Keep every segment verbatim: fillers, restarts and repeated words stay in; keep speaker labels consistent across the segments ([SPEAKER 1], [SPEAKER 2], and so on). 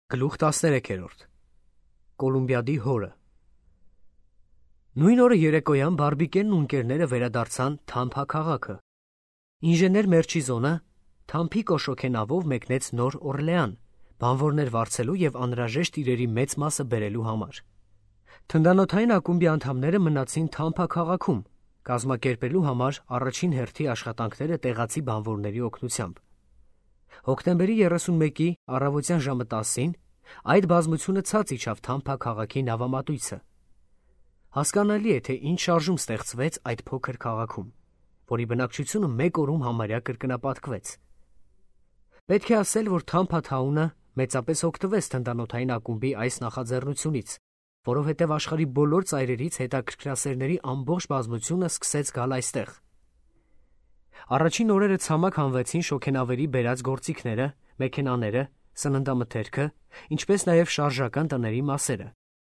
[SPEAKER 1] Գլուխ տասներեքերորդ Կոլումբիադի հորը Նույն օրը երեկոյան Բարբիկենն ու ընկերները վերադարձան Թամփա քաղաքը։ Ինժեներ Մերչիզոնը Թամփի կոշոքենավով մեկնեց Նոր Օրլեան, բանվորներ վարձելու և անհրաժեշտ իրերի մեծ մասը բերելու համար։ Թնդանոթային ակումբի անդամները մնացին Թամփա քաղաքում, կազմակերպելու համար առաջին հերթի աշխատանքները տեղացի բանվորների օգնությամբ։ Հոկտեմբերի երեսունմեկի առավոտյան ժամը տասին այդ բազմությունը ցած իջավ Թամփա քաղաքի նավամատույցը։ Հասկանալի է, թե ինչ շարժում ստեղծվեց այդ փոքր քաղաքում, որի բնակչությունը մեկ օրում համարյա կրկնապատկվեց։ Պետք է ասել, որ Թամփա Թաունը մեծապես օգտվեց թնդանոթային ակումբի այս նախաձեռնությունից, որովհետև աշխարհի բոլոր ծայրերից հետաքրքրասերների ամբողջ բազմությունը սկսեց գալ այստեղ։ Առաջին օրերը ցամաք հանվեցին շոգենավերի բերած գործիքները, մեքենաները, սննդամթերքը, ինչպես նաև շարժական տների մասերը։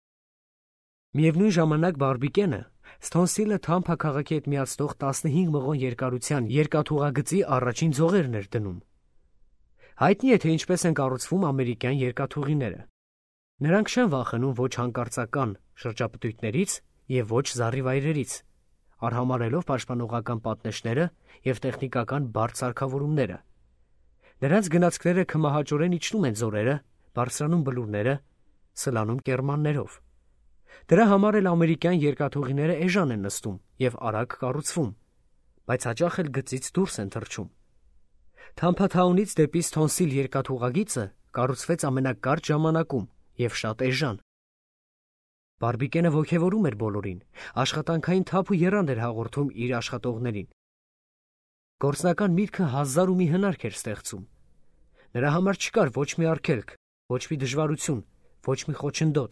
[SPEAKER 1] Միևնույն ժամանակ Բարբիկենը Սթոնսիլը Թամփա քաղաքի հետ միացնող տասնհինգ մղոն երկարության երկաթուղագծի առաջին ձողերն էր դնում։ Հայտնի է, թե ինչպես են կառուցվում ամերիկյան երկաթուղիները։ Նրանք չեն վախենում ոչ հանկարծական շրջապտույտներից և ոչ զառիվայրերից, արհամարհելով պաշտպանողական պատնեշները և տեխնիկական բարդ սարքավորումները։ Նրանց գնացքները քմահաճորեն իջնում են ձորերը, բարձրանում բլուրները, սլանում կեռմաններով։ Դրա համար էլ ամերիկյան երկաթուղիները էժան են նստում և արագ կառուցվում, բայց հաճախ էլ գծից դուրս են թռչում։ Թամփա Թաունից դեպի Սթոնսիլ երկաթուղագիծը կառուցվեց ամենակարճ ժամանակում և շատ էժան։ Բարբիկենը ոգևորում էր բոլորին, աշխատանքային թափ ու եռանդ էր հաղորդում իր աշխատողներին։ Գործնական միտքը հազար ու մի հնարք էր ստեղծում։ Նրա համար չկար ոչ մի արգելք, ոչ մի դժվարություն, ոչ մի խոչընդոտ։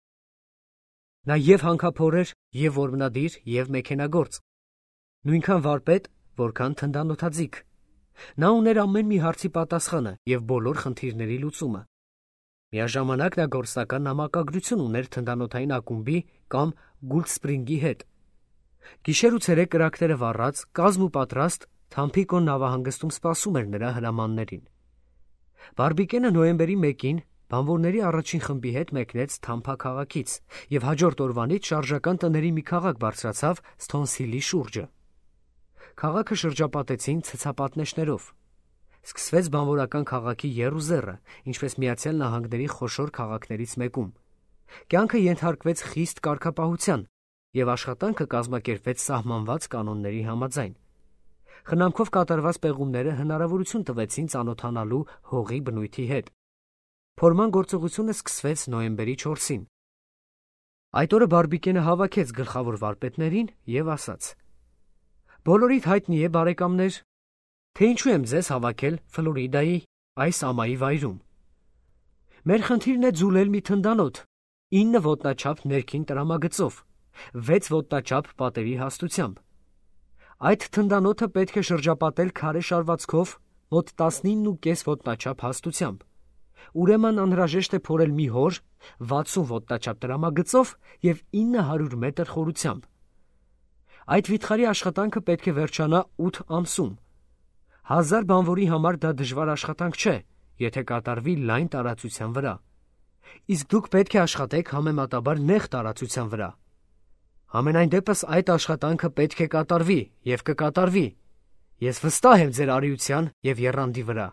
[SPEAKER 1] Նա և հանքափոր էր, և որմնադիր, և մեքենագործ, նույնքան վարպետ, որքան թնդանոթաձիգ։ Նա ուներ ամեն մի հարցի պատասխանը և բոլոր խնդիրների լուծումը։ Միաժամանակ նա գործնական նամակագրություն ուներ թնդանոթային ակումբի կամ Գուլդսպրինգի հետ։ Գիշեր ու ցերեկ կրակները վառած, կազմ ու պատրաստ, Թամփիկո նավահանգստում սպասում էր նրա հրամաններին։ Բարբիկենը նոյեմբերի մեկին բանվորների առաջին խմբի հետ մեկնեց Թամփա քաղաքից և հաջորդ օրվանից շարժական տների մի քաղաք բարձրացավ Սթոնսիլի շուրջը։ Քաղաքը շրջապատեցին ցցապատնեշներով։ Սկսվեց բանվորական քաղաքի եռուզեռը, ինչպես Միացյալ Նահանգների խոշոր քաղաքներից մեկում։ Կյանքը ենթարկվեց խիստ կարգապահության, և աշխատանքը կազմակերպվեց սահմանված կանոնների համաձայն։ Խնամքով կատարված պեղումները հնարավորություն տվեցին ծանոթանալու հողի բնույթի հետ։ Փորման գործողությունը սկսվեց նոյեմբերի չորսին։ Այդ օրը Բարբիկենը հավաքեց գլխավոր վարպետներին և ասաց. «Բոլորիդ հայտնի է, բարեկամներ, թե ինչու եմ ձեզ հավաքել Ֆլորիդայի այս ամայի վայրում։ Մեր խնդիրն է ձուլել մի թնդանոթ ինը ոտնաչափ ներքին տրամագծով, վեց ոտնաչափ պատերի հաստությամբ։ Այդ թնդանոթը պետք է շրջապատել քարե շարվածքով մոտ տասնինը ու կես ոտնաչափ հաստությամբ։ Ուրեմն անհրաժեշտ է փորել մի հոր վաթսուն ոտնաչափ տրամագծով և ինը հարյուր մետր խորությամբ։ Այդ վիթխարի աշխատանքը պետք է վերջանա ութ ամսում։ Հազար բանվորի համար դա դժվար աշխատանք չէ, եթե կատարվի լայն տարածության վրա։ Իսկ դուք պետք է աշխատեք համեմատաբար նեղ տարածության վրա։ Համենայն դեպս այդ աշխատանքը պետք է կատարվի և կկատարվի։ Ես վստահ եմ ձեր արիության և եռանդի վրա»։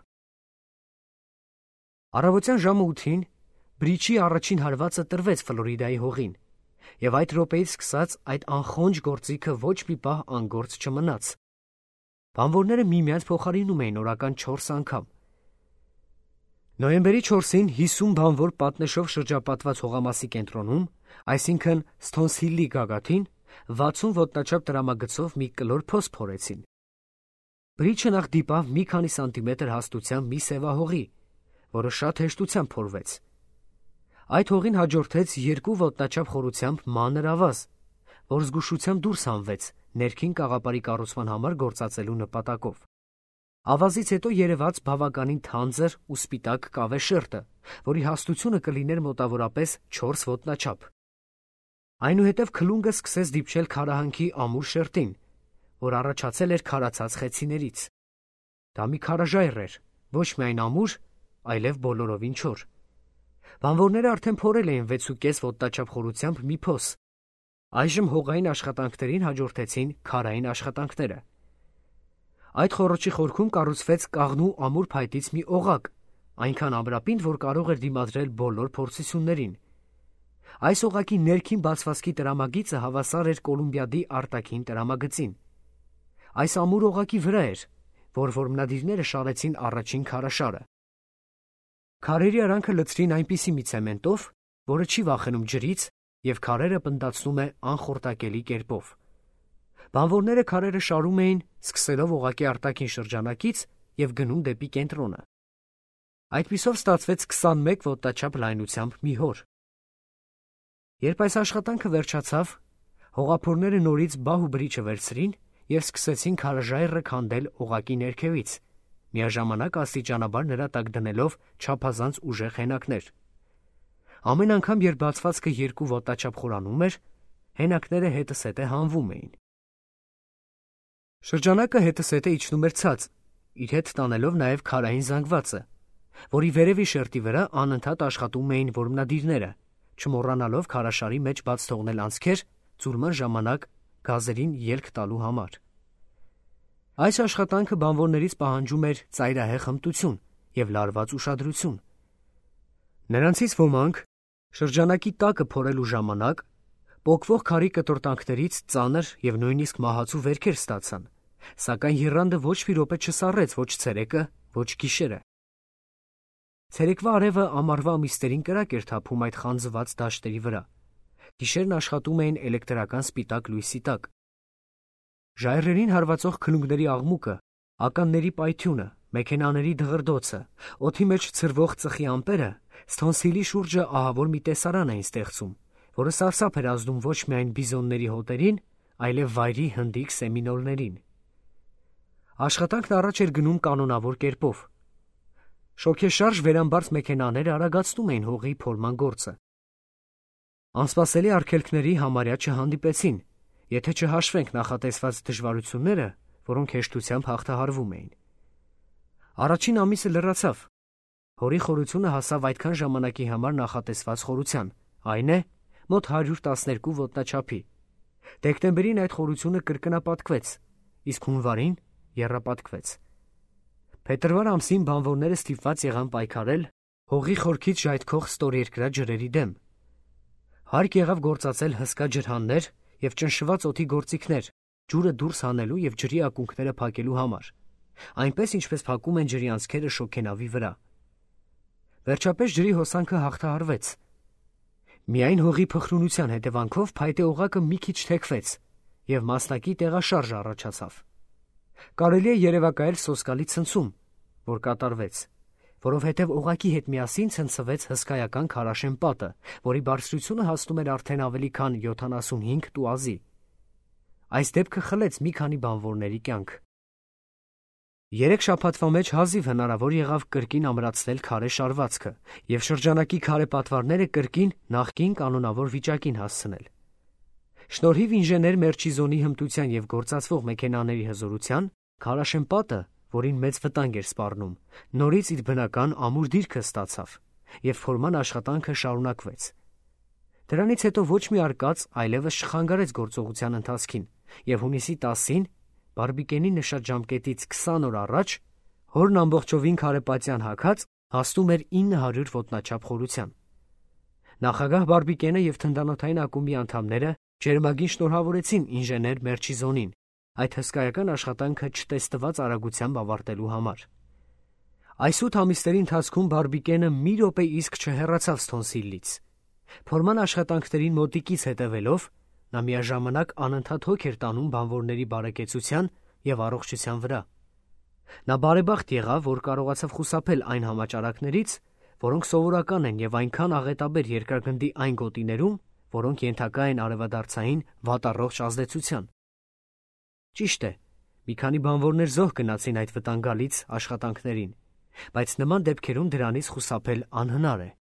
[SPEAKER 1] Առավոտյան ժամը ութին բրիջի առաջին հարվածը տրվեց Ֆլորիդայի հողին, և այդ րոպեից սկսած այդ անխոնջ գործիքը ոչ մի պահ անգործ չմնաց։ Բանվորները միմյանց փոխարինում էին օրական չորս անգամ։ Նոյեմբերի չորսին հիսուն բանվոր պատնեշով շրջապատված հողամասի կենտրոնում, այսինքն Սթոնսիլի գագաթին, վաթսուն ոտնաչափ տրամագծով մի կլոր փոս փորեցին։ Բրիջը նախ դիպավ մի քանի սանտիմետր հաստությամբ մի սևահողի, որը շատ հեշտությամբ փորվեց։ Այդ հողին հաջորդեց երկու ոտնաչափ խորությամբ մանր ավազ, որ զգուշությամբ դուրս հանվեց ներքին կաղապարի կառուցման համար գործածելու նպատակով։ Ավազից հետո երևաց բավականին թանձր ու սպիտակ կավե շերտը, որի հաստությունը կլիներ մոտավորապես չորս ոտնաչափ։ Այնուհետև քլունգը սկսեց դիպչել քարահանքի ամուր շերտին, որ առաջացել էր քարացած խեցիներից։ Դա մի քարաժայռ էր, ոչ միայն ամուր, այլև բոլորովին չոր։ Բանվորները արդեն փորել էին վեցուկես ոտնաչափ խորությամբ մի փոս։ Այժմ հողային աշխատանքներին հաջորդեցին քարային աշխատանքները։ Այդ խոռոչի խորքում կառուցվեց կաղնու ամուր փայտից մի օղակ, այնքան ամրապինդ, որ կարող էր դիմադրել բոլոր փորձություններին։ Այս օղակի ներքին բացվածքի տրամագիծը հավասար էր Կոլումբիադի արտաքին տրամագծին։ Այս ամուր օղակի վրա էր, որ որմնադիրները շարեցին առաջին քարաշարը։ Քարերի արանքը լցրին այնպիսի մի ցեմենտով, որը չի վախենում ջրից և քարերը պնդացնում է անխորտակելի կերպով։ Բանվորները քարերը շարում էին, սկսելով օղակի արտաքին շրջանակից և գնում դեպի կենտրոնը։ Այդպիսով ստացվեց քսանմեկ ոտնաչափ լայնությամբ մի հոր։ Երբ այս աշխատանքը վերջացավ, հողափորները նորից բահ ու բրիչը վերցրին և սկսեցին քարաժայռը քանդել օղակի ներքևից, միաժամանակ աստիճանաբար նրա տակ դնելով չափազանց ուժեղ հենակներ։ Ամեն անգամ, երբ բացվածքը երկու ոտնաչափ խորանում էր, հենակները հետզհետե հանվում էին։ Շրջանակը հետզհետե իջնում էր ցած, իր հետ տանելով նաև քարային զանգվածը, որի վերևի շերտի վրա անընդհատ աշխատում էին որմնադիրները, չմոռանալով քարաշարի մեջ բաց թողնել անցքեր ձուլման ժամանակ գազերին ելք տալու համար։ Այս աշխատանքը բանվորներից պահանջում էր ծայրահեղ հմտություն և լարված ուշադրություն։ Նրանցից ոմանք շրջանակի տակը փորելու ժամանակ պոկվող քարի կտորտանքներից ծանր և նույնիսկ մահացու վերքեր ստացան, սակայն եռանդը ոչ մի րոպե չսառեց ոչ ցերեկը, ոչ գիշերը։ Ցերեկվա արևը ամառվա ամիսներին կրակ էր թափում այդ խանձված դաշտերի վրա, գիշերն աշխատում էին էլեկտրական սպիտակ լույսի տակ։ Ժայռերին հարվածող քլունգների աղմուկը, ականների պայթյունը, մեքենաների դղրդոցը, օդի մեջ ցրվող ծխի ամպերը Սթոնսիլի շուրջը ահավոր մի տեսարան էին ստեղծում, որը սարսափ էր ազդում ոչ միայն բիզոնների հոտերին, այլև վայրի հնդիկ սեմինոլներին։ Աշխատանքն առաջ էր գնում կանոնավոր կերպով։ Շոգեշարժ վերամբարձ մեքենաները արագացնում էին հողի փորման գործը։ Անսպասելի արգելքների համարյա չհանդիպեցին, եթե չհաշվենք նախատեսված դժվարությունները, որոնք հեշտությամբ հաղթահարվում էին։ Առաջին ամիսը լրացավ։ Հորի խորությունը հասավ այդքան ժամանակի համար նախատեսված խորության, այն է, մոտ հարյուր տասներկու ոտնաչափի։ Դեկտեմբերին այդ խորությունը կրկնապատկվեց, իսկ հունվարին եռապատկվեց։ Փետրվար ամսին բանվորները ստիպված եղան պայքարել հողի խորքից ժայթքող ստորերկրա ջրերի դեմ։ Հարկ եղավ գործածել հսկա ջրհաններ և ճնշված օդի գործիքներ, ջուրը դուրս հանելու և ջրի ակունքները փակելու համար, այնպես ինչպես փակում են ջրի անցքերը շոգենավի վրա։ Վերջապես ջրի հոսանքը հաղթահարվեց։ Միայն հողի փխրունության հետևանքով փայտե օղակը մի քիչ թեքվեց և մասնակի տեղաշարժ առաջացավ։ Կարելի է երևակայել սոսկալի ցնցում, որ կատարվեց, որովհետև օղակի հետ միասին ցնցվեց հսկայական քարաշեն պատը, որի բարձրությունը հասնում էր արդեն ավելի քան յոթանասունհինգ տուազի։ Այս դեպքը խլեց մի քանի բանվորների կյանք։ Երեք շաբաթվա մեջ հազիվ հնարավոր եղավ կրկին ամրացնել քարե շարվածքը և շրջանակի քարե պատվարները կրկին նախկին կանոնավոր վիճակին հասցնել։ Շնորհիվ ինժեներ Մերչիզոնի հմտության և գործածվող մեքենաների հզորության, քարաշեն պատը, որին մեծ վտանգ էր սպառնում, նորից իր բնական ամուր դիրքը ստացավ և փորման աշխատանքը շարունակվեց։ Դրանից հետո ոչ մի արկած այլևս չխանգարեց գործողության ընթացքին, և հունիսի տասին, Բարբիկենի նշած ժամկետից քսան օր առաջ, հորն ամբողջովին քարեպատյան հագած, հասնում էր ինը հարյուր ոտնաչափ խորության։ Նախագահ Բարբիկենը և թնդանոթային ակումբի անդամները ջերմագին շնորհավորեցին ինժեներ Մերչիզոնին այդ հսկայական աշխատանքը չտեսնված արագությամբ ավարտելու համար։ Այս ութ ամիսների ընթացքում Բարբիկենը մի րոպե իսկ չհեռացավ Սթոնսիլից։ Փորման աշխատանքներին մոտիկից հետևելով, նա միաժամանակ անընդհատ հոգ էր տանում բանվորների բարեկեցության և առողջության վրա։ Նա բարեբախտ եղավ, որ կարողացավ խուսափել այն համաճարակներից, որոնք սովորական են և այնքան աղետաբեր երկրագնդի այն գոտիներում, որոնք ենթակա են արևադարձային վատառողջ ազդեցության։ Ճիշտ է, մի քանի բանվորներ զոհ գնացին այդ վտանգալից աշխատանքներին, բայց նման դեպքերում դրանից խուսափել անհնար է։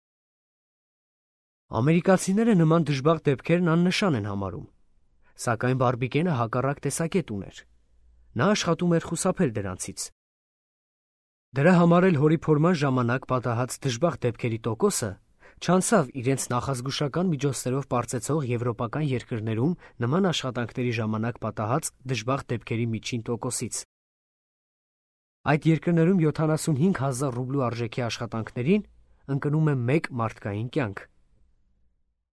[SPEAKER 1] Ամերիկացիները նման դժբախտ դեպքերն աննշան են համարում, սակայն Բարբիկենը հակառակ տեսակետ ուներ։ Նա աշխատում էր խուսափել դրանցից։ Դրա համար էլ հորի փորման ժամանակ պատահած դժբախտ դեպքերի տոկոսը չանցավ իրենց նախազգուշական միջոցներով պարծեցող եվրոպական երկրներում նման աշխատանքների ժամանակ պատահած դժբախտ դեպքերի միջին տոկոսից։ Այդ երկրներում յոթանասունհինգ հազար ռուբլու արժեքի աշխատանքներին ընկնում է մեկ մարդկային կյանք։